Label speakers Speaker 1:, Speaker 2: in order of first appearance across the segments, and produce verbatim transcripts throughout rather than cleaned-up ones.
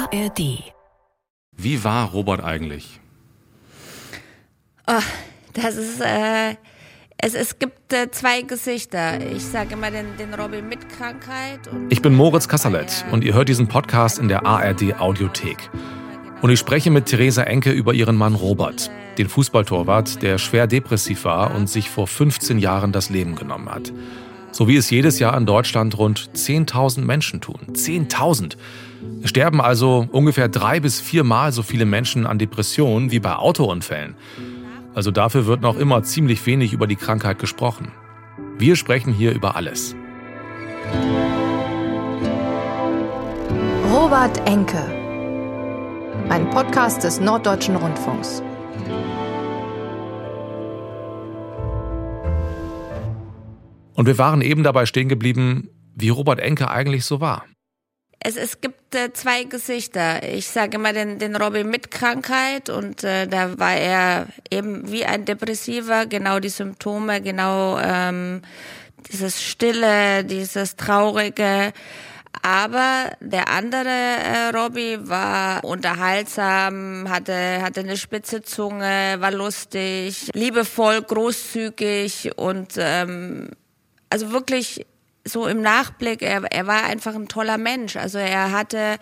Speaker 1: A R D.
Speaker 2: Wie war Robert eigentlich?
Speaker 3: Oh, das ist, äh, es, es gibt äh, zwei Gesichter. Ich sage immer den, den Robby mit Krankheit. Und
Speaker 2: ich bin Moritz Kasserlet und ihr hört diesen Podcast in der A R D Audiothek. Und ich spreche mit Theresa Enke über ihren Mann Robert, den Fußballtorwart, der schwer depressiv war und sich vor fünfzehn Jahren das Leben genommen hat. So wie es jedes Jahr in Deutschland rund zehntausend Menschen tun. zehntausend! Es sterben also ungefähr drei bis viermal so viele Menschen an Depressionen wie bei Autounfällen. Also dafür wird noch immer ziemlich wenig über die Krankheit gesprochen. Wir sprechen hier über alles.
Speaker 1: Robert Enke. Ein Podcast des Norddeutschen Rundfunks.
Speaker 2: Und wir waren eben dabei stehen geblieben, wie Robert Enke eigentlich so war.
Speaker 3: Es, es gibt äh, zwei Gesichter. Ich sage immer den, den Robby mit Krankheit und äh, da war er eben wie ein Depressiver, genau die Symptome, genau ähm, dieses Stille, dieses Traurige. Aber der andere äh, Robby war unterhaltsam, hatte, hatte eine spitze Zunge, war lustig, liebevoll, großzügig und ähm, also wirklich so im Nachblick, er, er war einfach ein toller Mensch. Also er hatte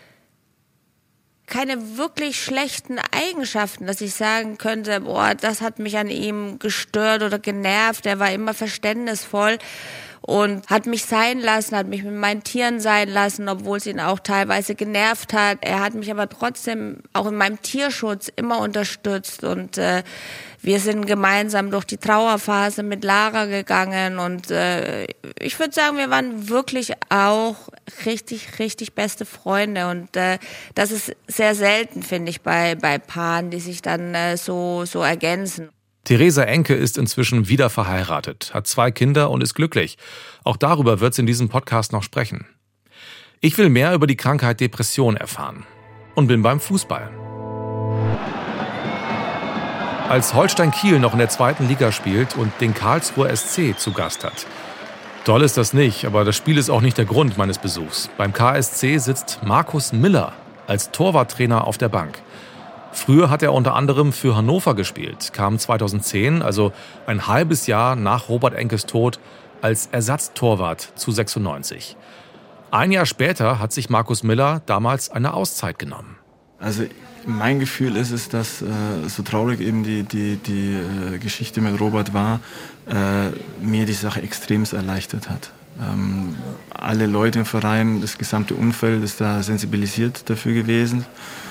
Speaker 3: keine wirklich schlechten Eigenschaften, dass ich sagen könnte, boah, das hat mich an ihm gestört oder genervt. Er war immer verständnisvoll und hat mich sein lassen, hat mich mit meinen Tieren sein lassen, obwohl es ihn auch teilweise genervt hat. Er hat mich aber trotzdem auch in meinem Tierschutz immer unterstützt und äh, wir sind gemeinsam durch die Trauerphase mit Lara gegangen und äh, ich würde sagen, wir waren wirklich auch richtig, richtig beste Freunde und äh, das ist sehr selten, finde ich, bei bei Paaren, die sich dann äh, so so ergänzen.
Speaker 2: Theresa Enke ist inzwischen wieder verheiratet, hat zwei Kinder und ist glücklich. Auch darüber wird sie in diesem Podcast noch sprechen. Ich will mehr über die Krankheit Depression erfahren und bin beim Fußball. Als Holstein Kiel noch in der zweiten Liga spielt und den Karlsruher S C zu Gast hat. Toll ist das nicht, aber das Spiel ist auch nicht der Grund meines Besuchs. Beim K S C sitzt Markus Miller als Torwarttrainer auf der Bank. Früher hat er unter anderem für Hannover gespielt, kam zweitausendzehn, also ein halbes Jahr nach Robert Enkes Tod, als Ersatztorwart zu sechsundneunzig. Ein Jahr später hat sich Markus Miller damals eine Auszeit genommen.
Speaker 4: Also mein Gefühl ist es, dass äh, so traurig eben die, die, die äh, Geschichte mit Robert war, äh, mir die Sache extremst erleichtert hat. Ähm, alle Leute im Verein, das gesamte Umfeld ist da sensibilisiert dafür gewesen.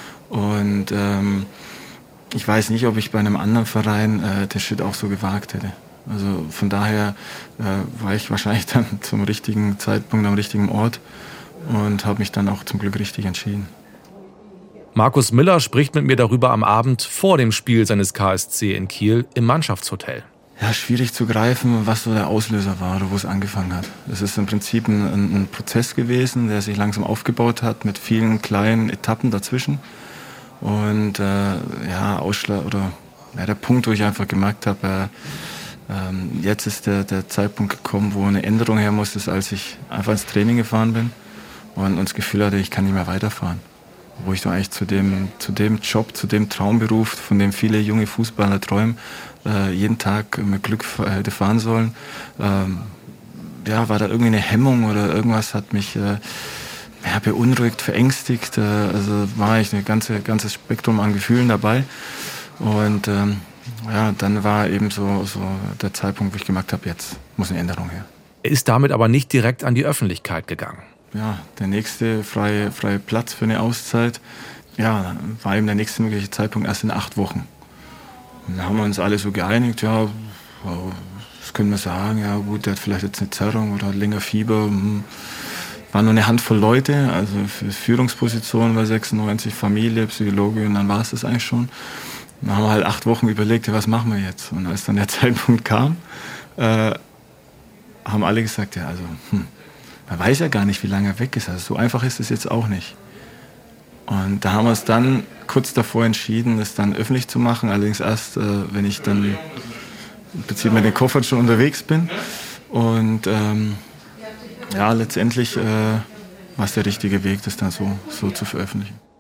Speaker 4: Und ähm, ich weiß nicht, ob ich bei einem anderen Verein äh, den Schritt auch so gewagt hätte. Also von daher äh, war ich wahrscheinlich dann zum richtigen Zeitpunkt am richtigen Ort und habe mich dann auch zum Glück richtig entschieden.
Speaker 2: Markus Miller spricht mit mir darüber am Abend vor dem Spiel seines K S C in Kiel im Mannschaftshotel.
Speaker 4: Ja, schwierig zu greifen, was so der Auslöser war oder wo es angefangen hat. Es ist im Prinzip ein, ein Prozess gewesen, der sich langsam aufgebaut hat mit vielen kleinen Etappen dazwischen. Und äh, ja, Ausschlag oder ja, der Punkt, wo ich einfach gemerkt habe, äh, ähm, jetzt ist der, der Zeitpunkt gekommen, wo eine Änderung her muss, ist, als ich einfach ins Training gefahren bin und, und das Gefühl hatte, ich kann nicht mehr weiterfahren. Wo ich dann eigentlich zu dem, zu dem Job, zu dem Traumberuf, von dem viele junge Fußballer träumen, äh, jeden Tag mit Glück hätte fahren sollen. Ähm, ja, war da irgendwie eine Hemmung oder irgendwas hat mich äh, ja, beunruhigt, verängstigt. Äh, also war ich ein ganze, ganzes Spektrum an Gefühlen dabei. Und ähm, ja, dann war eben so, so der Zeitpunkt, wo ich gemerkt habe, jetzt muss eine Änderung her.
Speaker 2: Er ist damit aber nicht direkt an die Öffentlichkeit gegangen.
Speaker 4: Ja, der nächste freie, freie Platz für eine Auszeit, ja, war eben der nächste mögliche Zeitpunkt erst in acht Wochen. Und dann haben wir uns alle so geeinigt, ja, das können wir sagen, ja gut, der hat vielleicht jetzt eine Zerrung oder hat länger Fieber. War nur eine Handvoll Leute, also für Führungspositionen bei sechsundneunzig, Familie, Psychologe und dann war es das eigentlich schon. Dann haben wir halt acht Wochen überlegt, ja, was machen wir jetzt? Und als dann der Zeitpunkt kam, äh, haben alle gesagt, ja, also, hm, man weiß ja gar nicht, wie lange er weg ist. Also so einfach ist es jetzt auch nicht. Und da haben wir es dann kurz davor entschieden, es dann öffentlich zu machen. Allerdings erst, äh, wenn ich dann im Prinzip mit den Koffern schon unterwegs bin. Und ähm, ja, letztendlich äh, war es der richtige Weg, das dann so, so zu veröffentlichen.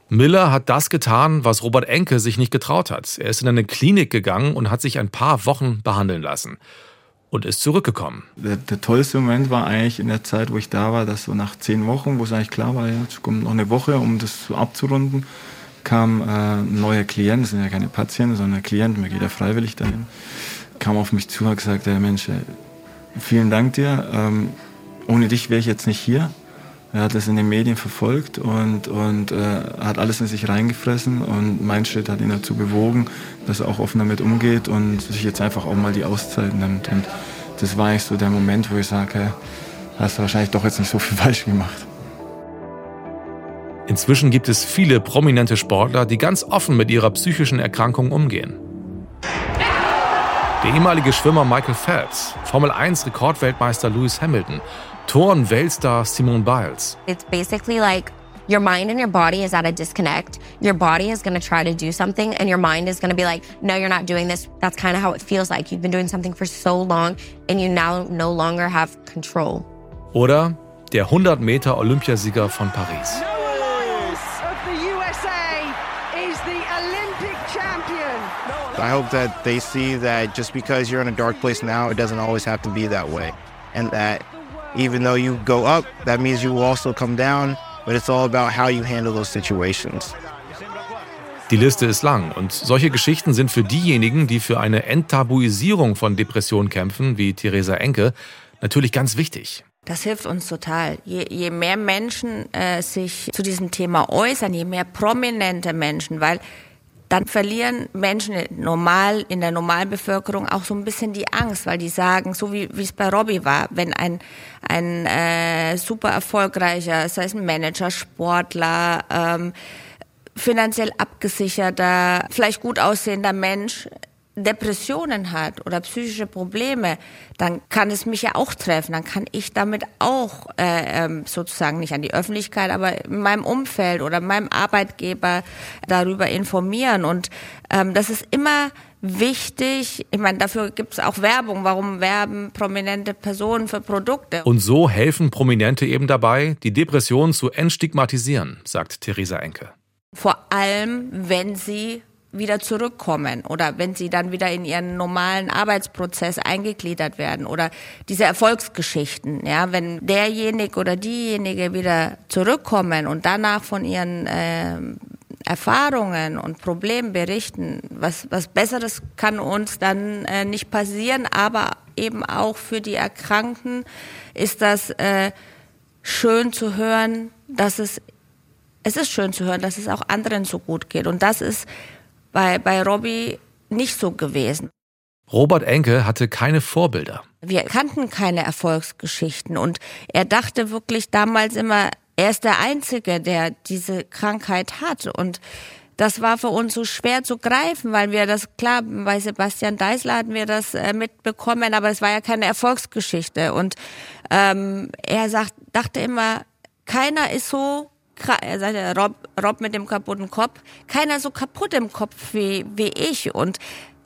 Speaker 2: Miller hat das getan, was Robert Enke sich nicht getraut hat. Er ist in eine Klinik gegangen und hat sich ein paar Wochen behandeln lassen. Und ist zurückgekommen.
Speaker 4: Der, der tollste Moment war eigentlich in der Zeit, wo ich da war, dass so nach zehn Wochen, wo es eigentlich klar war, jetzt kommt noch eine Woche, um das so abzurunden, kam äh, ein neuer Klient, das sind ja keine Patienten, sondern ein Klient, mir geht ja freiwillig dahin, kam auf mich zu und hat gesagt, hey Mensch, vielen Dank dir, ähm, ohne dich wäre ich jetzt nicht hier. Er hat das in den Medien verfolgt und, und äh, hat alles in sich reingefressen und mein Schritt hat ihn dazu bewogen, dass er auch offen damit umgeht und sich jetzt einfach auch mal die Auszeit nimmt. Und das war eigentlich so der Moment, wo ich sage, hey, hast du wahrscheinlich doch jetzt nicht so viel falsch gemacht.
Speaker 2: Inzwischen gibt es viele prominente Sportler, die ganz offen mit ihrer psychischen Erkrankung umgehen. Der ehemalige Schwimmer Michael Phelps, Formel eins Rekordweltmeister Lewis Hamilton, Turn-Weltstar Simone Biles.
Speaker 5: It's basically like your mind and your body is at a disconnect. Your body is going to try to do something and your mind is going to be like, no, you're not doing this. That's kind of how it feels like. You've been doing something for so long and you now no longer have control.
Speaker 2: Oder der hundert Meter Olympiasieger von Paris.
Speaker 6: I hope that they see that just because you're in a dark place now, it doesn't always have to be that way. And that even though you go up, that means you will also come down, but it's all about how you handle those situations.
Speaker 2: Die Liste ist lang und solche Geschichten sind für diejenigen, die für eine Enttabuisierung von Depressionen kämpfen, wie Theresa Enke, natürlich ganz wichtig.
Speaker 3: Das hilft uns total. Je, je mehr Menschen äh, sich zu diesem Thema äußern, je mehr prominente Menschen, weil dann verlieren Menschen normal in der Normalbevölkerung auch so ein bisschen die Angst, weil die sagen, so wie wie es bei Robbie war, wenn ein ein äh, super erfolgreicher, sei es ein Manager, Sportler, ähm, finanziell abgesicherter, vielleicht gut aussehender Mensch Depressionen hat oder psychische Probleme, dann kann es mich ja auch treffen. Dann kann ich damit auch äh, sozusagen nicht an die Öffentlichkeit, aber in meinem Umfeld oder meinem Arbeitgeber darüber informieren. Und ähm, das ist immer wichtig. Ich meine, dafür gibt es auch Werbung. Warum werben prominente Personen für Produkte?
Speaker 2: Und so helfen Prominente eben dabei, die Depression zu entstigmatisieren, sagt Theresa Enke.
Speaker 3: Vor allem, wenn sie wieder zurückkommen oder wenn sie dann wieder in ihren normalen Arbeitsprozess eingegliedert werden oder diese Erfolgsgeschichten, ja, wenn derjenige oder diejenige wieder zurückkommen und danach von ihren äh, Erfahrungen und Problemen berichten, was was Besseres kann uns dann äh, nicht passieren, aber eben auch für die Erkrankten ist das äh, schön zu hören, dass es es ist schön zu hören, dass es auch anderen so gut geht und das ist Bei, bei Robbie nicht so gewesen.
Speaker 2: Robert Enke hatte keine Vorbilder.
Speaker 3: Wir kannten keine Erfolgsgeschichten und er dachte wirklich damals immer, er ist der Einzige, der diese Krankheit hat und das war für uns so schwer zu greifen, weil wir das, klar, bei Sebastian Deisler hatten wir das äh, mitbekommen, aber es war ja keine Erfolgsgeschichte und ähm, er sagt, dachte immer, keiner ist so er sagte, Rob, Rob mit dem kaputten Kopf, keiner so kaputt im Kopf wie, wie ich. Und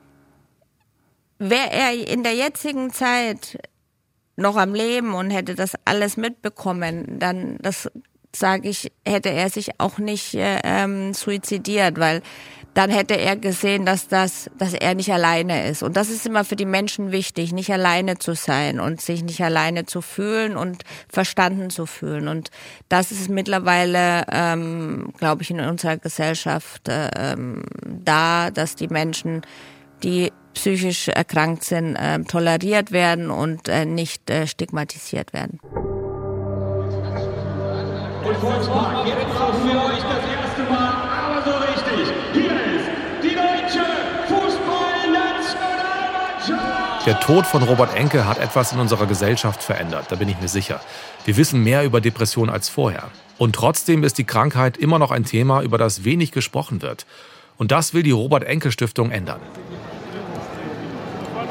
Speaker 3: wäre er in der jetzigen Zeit noch am Leben und hätte das alles mitbekommen, dann, das sage ich, hätte er sich auch nicht ähm, suizidiert, weil dann hätte er gesehen, dass das, dass er nicht alleine ist. Und das ist immer für die Menschen wichtig, nicht alleine zu sein und sich nicht alleine zu fühlen und verstanden zu fühlen. Und das ist mittlerweile, ähm, glaube ich, in unserer Gesellschaft ähm, da, dass die Menschen, die psychisch erkrankt sind, äh, toleriert werden und äh, nicht äh, stigmatisiert werden.
Speaker 7: Und Volkspark, jetzt auch für euch das erste Mal, aber so richtig. Hier ist die deutsche Fußballnationalmannschaft.
Speaker 2: Der Tod von Robert Enke hat etwas in unserer Gesellschaft verändert, da bin ich mir sicher. Wir wissen mehr über Depressionen als vorher. Und trotzdem ist die Krankheit immer noch ein Thema, über das wenig gesprochen wird. Und das will die Robert-Enke-Stiftung ändern.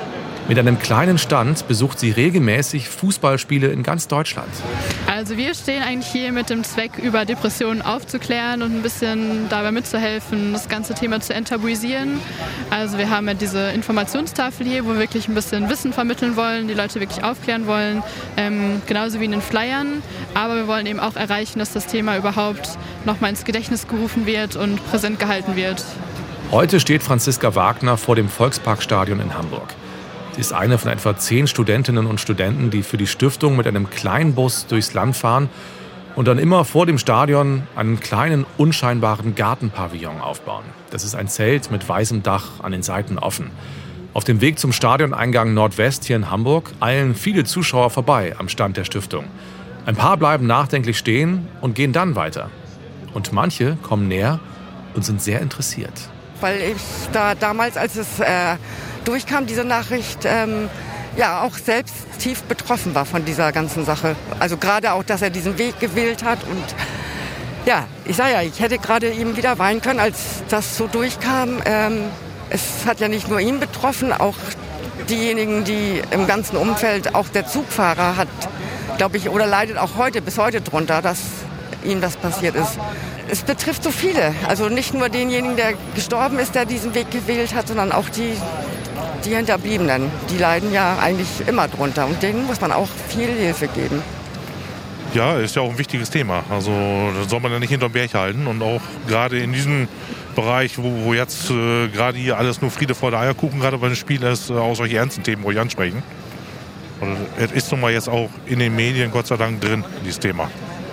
Speaker 2: Mit einem kleinen Stand besucht sie regelmäßig Fußballspiele in ganz Deutschland.
Speaker 8: Also wir stehen eigentlich hier mit dem Zweck, über Depressionen aufzuklären und ein bisschen dabei mitzuhelfen, das ganze Thema zu enttabuisieren. Also wir haben ja diese Informationstafel hier, wo wir wirklich ein bisschen Wissen vermitteln wollen, die Leute wirklich aufklären wollen, ähm, genauso wie in den Flyern. Aber wir wollen eben auch erreichen, dass das Thema überhaupt nochmal ins Gedächtnis gerufen wird und präsent gehalten wird. Heute steht Franziska Wagner vor dem Volksparkstadion in Hamburg. Sie ist eine von etwa zehn Studentinnen und Studenten, die für die Stiftung mit einem Kleinbus durchs Land fahren und dann immer vor dem Stadion einen kleinen, unscheinbaren Gartenpavillon aufbauen. Das ist ein Zelt mit weißem Dach, an den Seiten offen. Auf dem Weg zum Stadioneingang Nordwest hier in Hamburg eilen viele Zuschauer vorbei am Stand der Stiftung. Ein paar bleiben nachdenklich stehen und gehen dann weiter. Und manche kommen näher und sind sehr interessiert.
Speaker 9: Weil ich da damals, als es äh, durchkam, diese Nachricht, ähm, ja auch selbst tief betroffen war von dieser ganzen Sache. Also gerade auch, dass er diesen Weg gewählt hat. Und ja, ich sage ja, ich hätte gerade ihm wieder weinen können, als das so durchkam. Ähm, es hat ja nicht nur ihn betroffen, auch diejenigen, die im ganzen Umfeld, auch der Zugfahrer hat, glaube ich, oder leidet auch heute, bis heute drunter, dass ihm das passiert ist. Es betrifft so viele, also nicht nur denjenigen, der gestorben ist, der diesen Weg gewählt hat, sondern auch die, die Hinterbliebenen. Die leiden ja eigentlich immer drunter und denen muss man auch viel Hilfe geben.
Speaker 10: Ja, ist ja auch ein wichtiges Thema. Also das soll man ja nicht hinterm Berg halten. Und auch gerade in diesem Bereich, wo, wo jetzt äh, gerade hier alles nur Friede, Freude, Eierkuchen gerade bei den Spielen ist, äh, auch solche ernsten Themen ruhig ansprechen. Und es ist nun mal jetzt auch in den Medien Gott sei Dank drin, dieses Thema.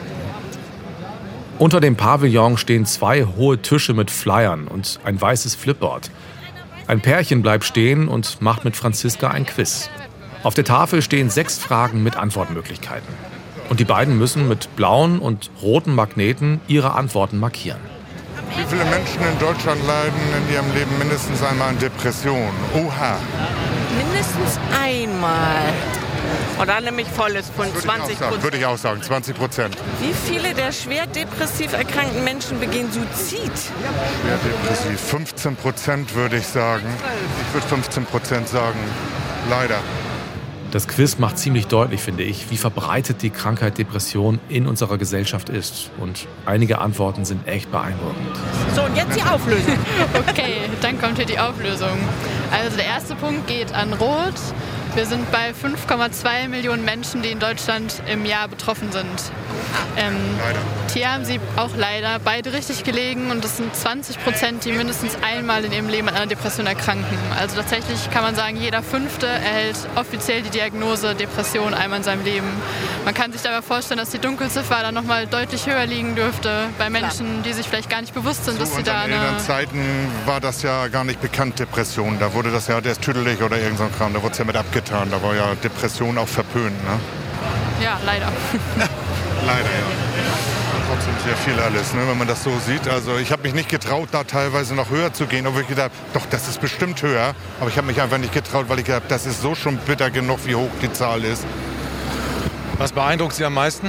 Speaker 2: Unter dem Pavillon stehen zwei hohe Tische mit Flyern und ein weißes Flipboard. Ein Pärchen bleibt stehen und macht mit Franziska ein Quiz. Auf der Tafel stehen sechs Fragen mit Antwortmöglichkeiten. Und die beiden müssen mit blauen und roten Magneten ihre Antworten markieren.
Speaker 11: Wie viele Menschen in Deutschland leiden in ihrem Leben mindestens einmal an Depressionen? Oha.
Speaker 12: Mindestens einmal. Und dann nämlich volles von zwanzig Prozent.
Speaker 11: Würde ich auch sagen, zwanzig Prozent.
Speaker 12: Wie viele der schwer depressiv erkrankten Menschen begehen Suizid?
Speaker 11: Schwer depressiv, fünfzehn Prozent würde ich sagen. Ich würde fünfzehn Prozent sagen, leider.
Speaker 2: Das Quiz macht ziemlich deutlich, finde ich, wie verbreitet die Krankheit Depression in unserer Gesellschaft ist. Und einige Antworten sind echt beeindruckend.
Speaker 12: So, und jetzt die Auflösung.
Speaker 8: Okay, dann kommt hier die Auflösung. Also der erste Punkt geht an Rot. Wir sind bei fünf Komma zwei Millionen Menschen, die in Deutschland im Jahr betroffen sind. Ähm, hier haben sie auch leider beide richtig gelegen und das sind zwanzig Prozent, die mindestens einmal in ihrem Leben an einer Depression erkranken. Also tatsächlich kann man sagen, jeder Fünfte erhält offiziell die Diagnose Depression einmal in seinem Leben. Man kann sich dabei vorstellen, dass die Dunkelziffer dann nochmal deutlich höher liegen dürfte bei Menschen, die sich vielleicht gar nicht bewusst sind, dass
Speaker 11: so,
Speaker 8: sie da eine...
Speaker 11: In den Zeiten war das ja gar nicht bekannt, Depression. Da wurde das ja, der ist tüdelig oder irgend so ein Kram, da wurde es ja mit abgetan. Da war ja Depression auch verpönt, ne?
Speaker 8: Ja, leider.
Speaker 11: Leider, ja. Trotzdem sehr viel alles, ne, wenn man das so sieht. Also ich habe mich nicht getraut, da teilweise noch höher zu gehen. Obwohl ich gedacht habe, doch, das ist bestimmt höher. Aber ich habe mich einfach nicht getraut, weil ich gedacht habe, das ist so schon bitter genug, wie hoch die Zahl ist.
Speaker 13: Was beeindruckt Sie am meisten?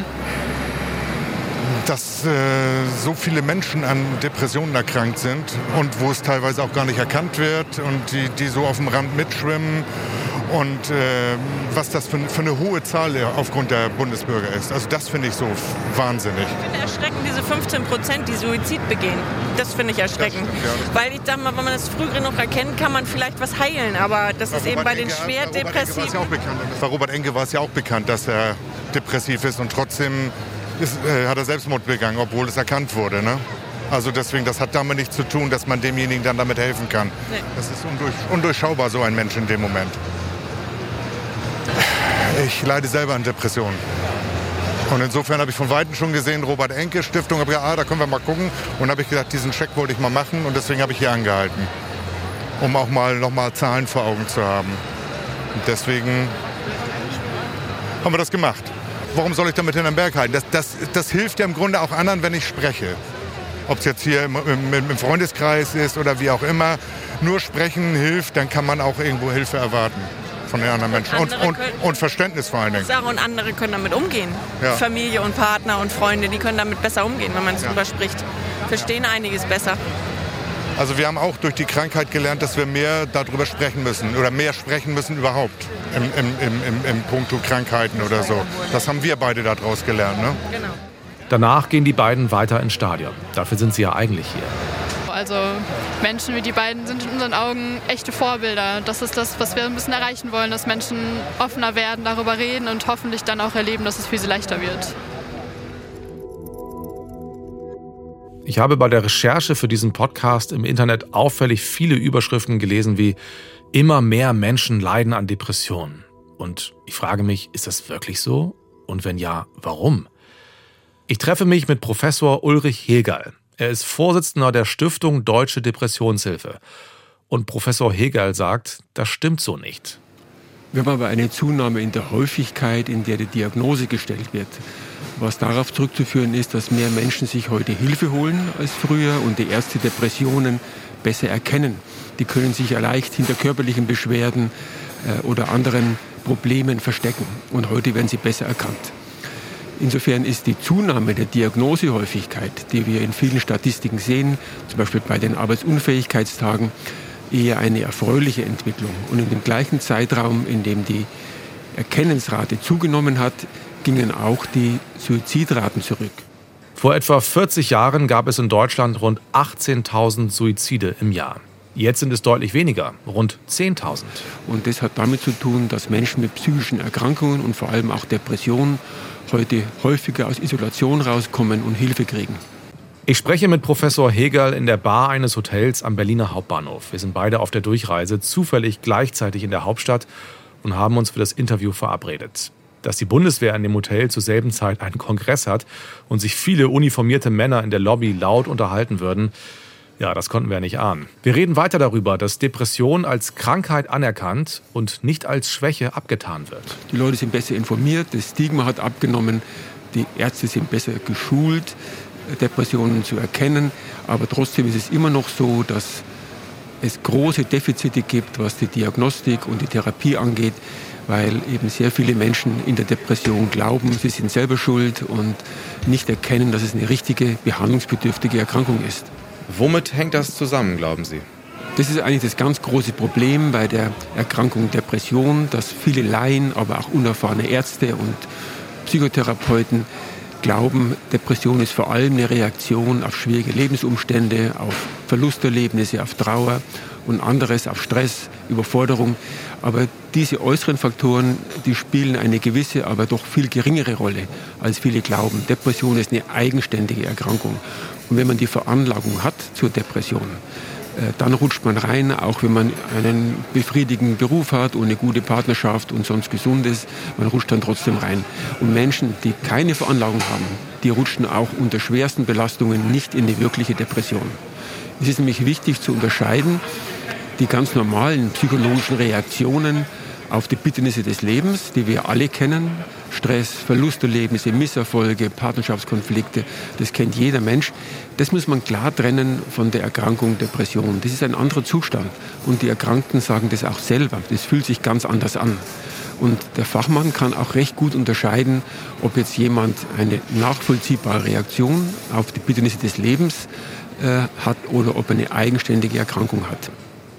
Speaker 11: Dass äh, so viele Menschen an Depressionen erkrankt sind und wo es teilweise auch gar nicht erkannt wird und die, die so auf dem Rand mitschwimmen. Und äh, was das für, für eine hohe Zahl aufgrund der Bundesbürger ist. Also das finde ich so wahnsinnig.
Speaker 12: Ich finde erschreckend, diese fünfzehn Prozent, die Suizid begehen. Das finde ich erschreckend. Stimmt, ja. Weil ich sage mal, wenn man das früh genug erkennt, kann man vielleicht was heilen. Aber das ist eben bei den schwer Depressiven.
Speaker 11: Bei Robert Enke war es ja auch bekannt, dass er depressiv ist. Und trotzdem ist, äh, hat er Selbstmord begangen, obwohl es erkannt wurde. Ne? Also deswegen, das hat damit nichts zu tun, dass man demjenigen dann damit helfen kann. Nee. Das ist undurch, undurchschaubar, so ein Mensch in dem Moment. Ich leide selber an Depressionen. Und insofern habe ich von Weitem schon gesehen, Robert Enke Stiftung, habe gesagt, ah, da können wir mal gucken. Und habe ich gedacht, diesen Check wollte ich mal machen und deswegen habe ich hier angehalten. Um auch mal nochmal Zahlen vor Augen zu haben. Und deswegen haben wir das gemacht. Warum soll ich damit hinterm Berg halten? Das, das, das hilft ja im Grunde auch anderen, wenn ich spreche. Ob es jetzt hier im, im, im Freundeskreis ist oder wie auch immer. Nur sprechen hilft, dann kann man auch irgendwo Hilfe erwarten von den anderen Menschen. Und, und, und Verständnis vor allen Dingen.
Speaker 12: Und andere können damit umgehen. Ja. Familie und Partner und Freunde, die können damit besser umgehen, wenn man ja. drüber spricht. Verstehen einiges besser.
Speaker 11: Also wir haben auch durch die Krankheit gelernt, dass wir mehr darüber sprechen müssen oder mehr sprechen müssen überhaupt im, im, im, im, im Punkto Krankheiten oder so. Das haben wir beide daraus gelernt. Ne?
Speaker 12: Genau.
Speaker 2: Danach gehen die beiden weiter ins Stadion. Dafür sind sie ja eigentlich hier.
Speaker 8: Also Menschen wie die beiden sind in unseren Augen echte Vorbilder. Das ist das, was wir ein bisschen erreichen wollen, dass Menschen offener werden, darüber reden und hoffentlich dann auch erleben, dass es für sie leichter wird.
Speaker 2: Ich habe bei der Recherche für diesen Podcast im Internet auffällig viele Überschriften gelesen wie „Immer mehr Menschen leiden an Depressionen". Und ich frage mich, ist das wirklich so? Und wenn ja, warum? Ich treffe mich mit Professor Ulrich Hegerl. Er ist Vorsitzender der Stiftung Deutsche Depressionshilfe. Und Professor Hegerl sagt, das stimmt so nicht.
Speaker 14: Wir haben aber eine Zunahme in der Häufigkeit, in der die Diagnose gestellt wird. Was darauf zurückzuführen ist, dass mehr Menschen sich heute Hilfe holen als früher und die Ärzte Depressionen besser erkennen. Die können sich ja leicht hinter körperlichen Beschwerden äh, oder anderen Problemen verstecken. Und heute werden sie besser erkannt. Insofern ist die Zunahme der Diagnosehäufigkeit, die wir in vielen Statistiken sehen, zum Beispiel bei den Arbeitsunfähigkeitstagen, eher eine erfreuliche Entwicklung. Und in dem gleichen Zeitraum, in dem die Erkennungsrate zugenommen hat, gingen auch die Suizidraten zurück.
Speaker 2: Vor etwa vierzig Jahren gab es in Deutschland rund achtzehntausend Suizide im Jahr. Jetzt sind es deutlich weniger, rund zehntausend.
Speaker 14: Und das hat damit zu tun, dass Menschen mit psychischen Erkrankungen und vor allem auch Depressionen heute häufiger aus Isolation rauskommen und Hilfe kriegen.
Speaker 2: Ich spreche mit Professor Hegerl in der Bar eines Hotels am Berliner Hauptbahnhof. Wir sind beide auf der Durchreise, zufällig gleichzeitig in der Hauptstadt und haben uns für das Interview verabredet. Dass die Bundeswehr in dem Hotel zur selben Zeit einen Kongress hat und sich viele uniformierte Männer in der Lobby laut unterhalten würden, ja, das konnten wir nicht ahnen. Wir reden weiter darüber, dass Depression als Krankheit anerkannt und nicht als Schwäche abgetan wird.
Speaker 14: Die Leute sind besser informiert, das Stigma hat abgenommen, die Ärzte sind besser geschult, Depressionen zu erkennen. Aber trotzdem ist es immer noch so, dass es große Defizite gibt, was die Diagnostik und die Therapie angeht, weil eben sehr viele Menschen in der Depression glauben, sie sind selber schuld und nicht erkennen, dass es eine richtige, behandlungsbedürftige Erkrankung ist.
Speaker 2: Womit hängt das zusammen, glauben Sie?
Speaker 14: Das ist eigentlich das ganz große Problem bei der Erkrankung Depression, dass viele Laien, aber auch unerfahrene Ärzte und Psychotherapeuten glauben, Depression ist vor allem eine Reaktion auf schwierige Lebensumstände, auf Verlusterlebnisse, auf Trauer und anderes, auf Stress, Überforderung. Aber diese äußeren Faktoren, die spielen eine gewisse, aber doch viel geringere Rolle, als viele glauben. Depression ist eine eigenständige Erkrankung. Und wenn man die Veranlagung hat zur Depression, dann rutscht man rein, auch wenn man einen befriedigenden Beruf hat und eine gute Partnerschaft und sonst gesund ist, man rutscht dann trotzdem rein. Und Menschen, die keine Veranlagung haben, die rutschen auch unter schwersten Belastungen nicht in die wirkliche Depression. Es ist nämlich wichtig zu unterscheiden, die ganz normalen psychologischen Reaktionen auf die Bitternisse des Lebens, die wir alle kennen, Stress, Verlusterlebnisse, Misserfolge, Partnerschaftskonflikte, das kennt jeder Mensch. Das muss man klar trennen von der Erkrankung Depression. Das ist ein anderer Zustand und die Erkrankten sagen das auch selber. Das fühlt sich ganz anders an. Und der Fachmann kann auch recht gut unterscheiden, ob jetzt jemand eine nachvollziehbare Reaktion auf die Bitternisse des Lebens äh, hat oder ob er eine eigenständige Erkrankung hat.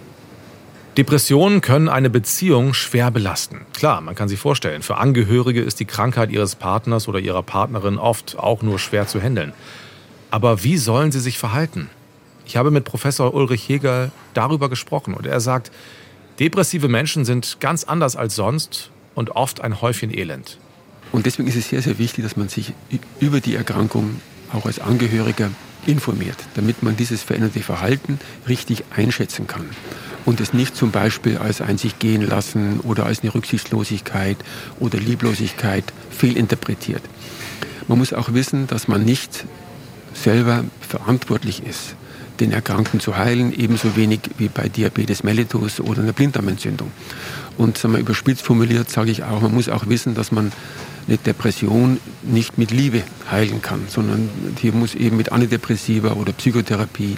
Speaker 2: Depressionen können eine Beziehung schwer belasten. Klar, man kann sich vorstellen, für Angehörige ist die Krankheit ihres Partners oder ihrer Partnerin oft auch nur schwer zu handeln. Aber wie sollen sie sich verhalten? Ich habe mit Professor Ulrich Hegerl darüber gesprochen und er sagt, depressive Menschen sind ganz anders als sonst und oft ein Häufchen Elend.
Speaker 14: Und deswegen ist es sehr, sehr wichtig, dass man sich über die Erkrankung auch als Angehöriger informiert, damit man dieses veränderte Verhalten richtig einschätzen kann. Und es nicht zum Beispiel als ein sich gehen lassen oder als eine Rücksichtslosigkeit oder Lieblosigkeit fehlinterpretiert. Man muss auch wissen, dass man nicht selber verantwortlich ist, den Erkrankten zu heilen, ebenso wenig wie bei Diabetes mellitus oder einer Blinddarmentzündung. Und sagen wir, überspitzt formuliert sage ich auch, man muss auch wissen, dass man eine Depression nicht mit Liebe heilen kann, sondern hier muss eben mit Antidepressiva oder Psychotherapie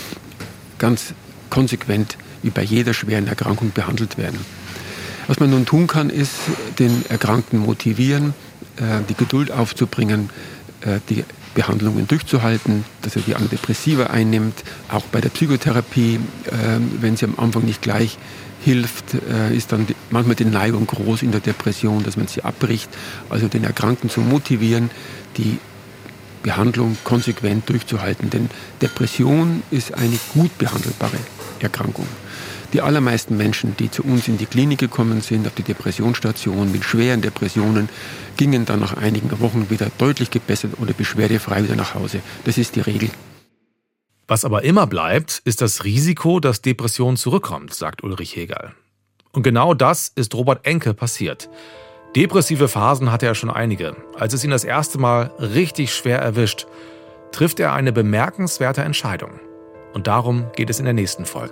Speaker 14: ganz konsequent wie bei jeder schweren Erkrankung behandelt werden. Was man nun tun kann, ist den Erkrankten motivieren, die Geduld aufzubringen, die Behandlungen durchzuhalten, dass er die Antidepressiva einnimmt. Auch bei der Psychotherapie, äh, wenn sie am Anfang nicht gleich hilft, äh, ist dann die, manchmal die Neigung groß in der Depression, dass man sie abbricht. Also den Erkrankten zu motivieren, die Behandlung konsequent durchzuhalten. Denn Depression ist eine gut behandelbare Erkrankung. Die allermeisten Menschen, die zu uns in die Klinik gekommen sind, auf die Depressionsstation mit schweren Depressionen, gingen dann nach einigen Wochen wieder deutlich gebessert oder beschwerdefrei wieder nach Hause. Das ist die Regel.
Speaker 2: Was aber immer bleibt, ist das Risiko, dass Depression zurückkommt, sagt Ulrich Hegerl. Und genau das ist Robert Enke passiert. Depressive Phasen hatte er schon einige. Als es ihn das erste Mal richtig schwer erwischt, trifft er eine bemerkenswerte Entscheidung. Und darum geht es in der nächsten Folge.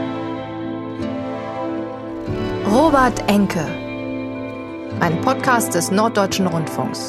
Speaker 1: Robert Enke, ein Podcast des Norddeutschen Rundfunks.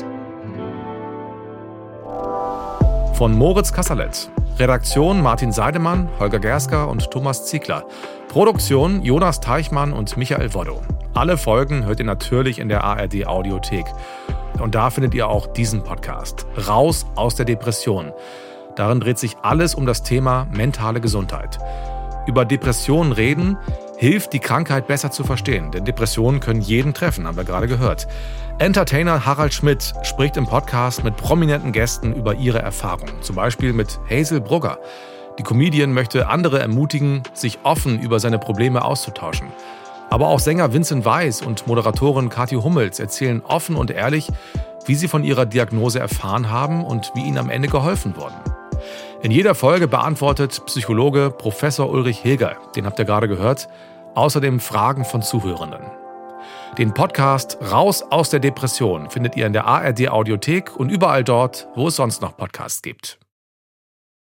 Speaker 2: Von Moritz Kasserlet. Redaktion Martin Seidemann, Holger Gersker und Thomas Ziegler. Produktion Jonas Teichmann und Michael Woddo. Alle Folgen hört ihr natürlich in der A R D Audiothek. Und da findet ihr auch diesen Podcast. Raus aus der Depression. Darin dreht sich alles um das Thema mentale Gesundheit. Über Depressionen reden hilft, die Krankheit besser zu verstehen. Denn Depressionen können jeden treffen, haben wir gerade gehört. Entertainer Harald Schmidt spricht im Podcast mit prominenten Gästen über ihre Erfahrungen. Zum Beispiel mit Hazel Brugger. Die Comedian möchte andere ermutigen, sich offen über seine Probleme auszutauschen. Aber auch Sänger Vincent Weiss und Moderatorin Kathi Hummels erzählen offen und ehrlich, wie sie von ihrer Diagnose erfahren haben und wie ihnen am Ende geholfen wurde. In jeder Folge beantwortet Psychologe Professor Ulrich Hegerl, den habt ihr gerade gehört, außerdem Fragen von Zuhörenden. Den Podcast Raus aus der Depression findet ihr in der A R D Audiothek und überall dort, wo es sonst noch Podcasts gibt.